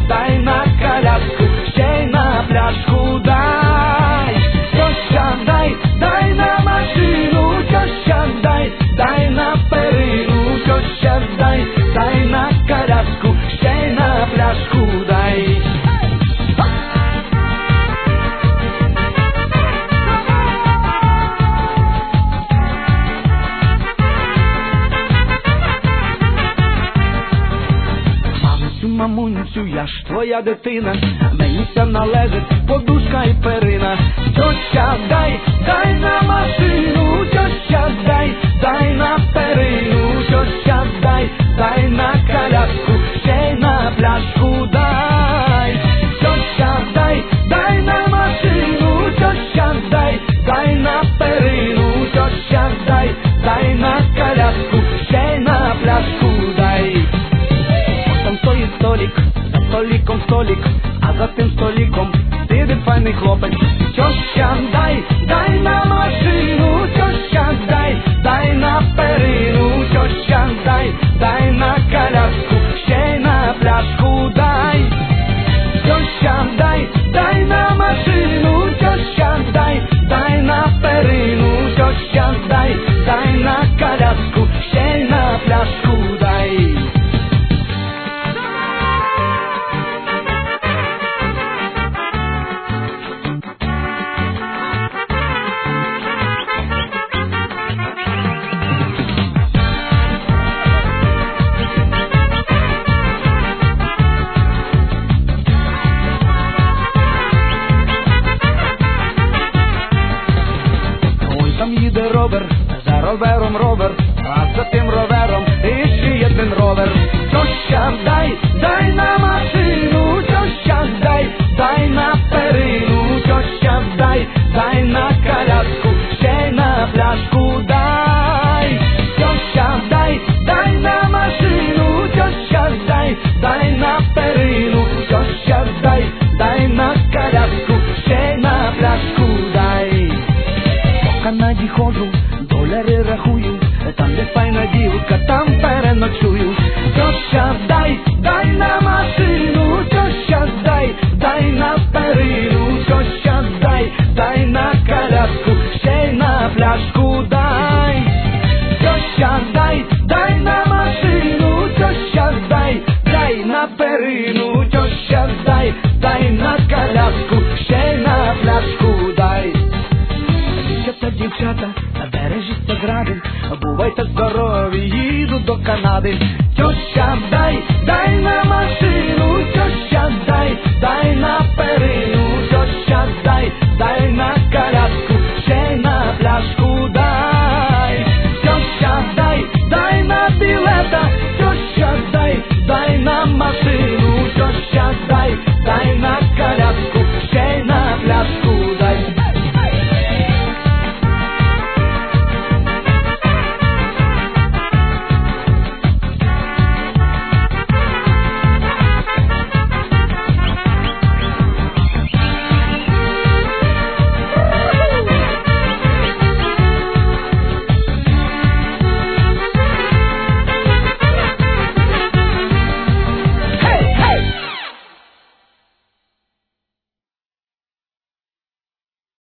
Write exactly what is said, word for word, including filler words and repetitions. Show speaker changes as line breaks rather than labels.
дай на коляску, ще й на пляшку дай. Тьоща, дай, дай на машину, тьоща, дай, дай на перину, тьоща, дай, дай на коляску, ще й на пляшку дай. Мамунцю, я ж твоя дитина, мені ся належить подушка і перина. Тьоща, дай, дай на машину, тьоща, дай, дай на перину, тьоща, дай, дай на коляску, ще й на пляшку дай. Тьоща, дай, дай на машину, тьоща, дай, дай на перину, тьоща, дай, дай на коляску, ще й на пляшку дай. Там стоїть столик, за столиком столик, а за тим столиком сидить файний хлопець. Тьоща, дай, дай на машину, тьоща, дай, дай на перину, тьоща, дай, дай на коляску, ще й на пляшку дай. Тьоща, дай, дай на машину, тьоща, дай, дай на перину, тьоща, дай, дай на коляску, ще й на пляшку дай. Ровер, за ровером ровер, а за тим ровером іще один ровер. Тьоща, дай, дай на машину, тьоща, дай, дай на перину, тьоща, дай, дай на коляску, ще й на пляшку дай. Тьоща, дай, дай на машину, тьоща, дай, дай на перину, тьоща, дай, дай на коляску, ще й на пляшку дай. По Канаді ходжу, доляри рахую, там де файна дівка, там переночую. Тьоща, дай, дай на машину, тьоща, дай, дай на перину, тьоща, дай, дай на коляску, ще й на пляшку дай. Тьоща, дай, дай на машину, тьоща, дай, дай на перину, тьоща, дай, дай на коляску, ще й на пляшку дай. Дівчата, дівчата, бережіться гради, бувайте здорові, їду до Канади. Тьоща, дай, дай на машину, тьоща, дай, дай на перину, тьоща, дай, дай на коляску, ще й на пляшку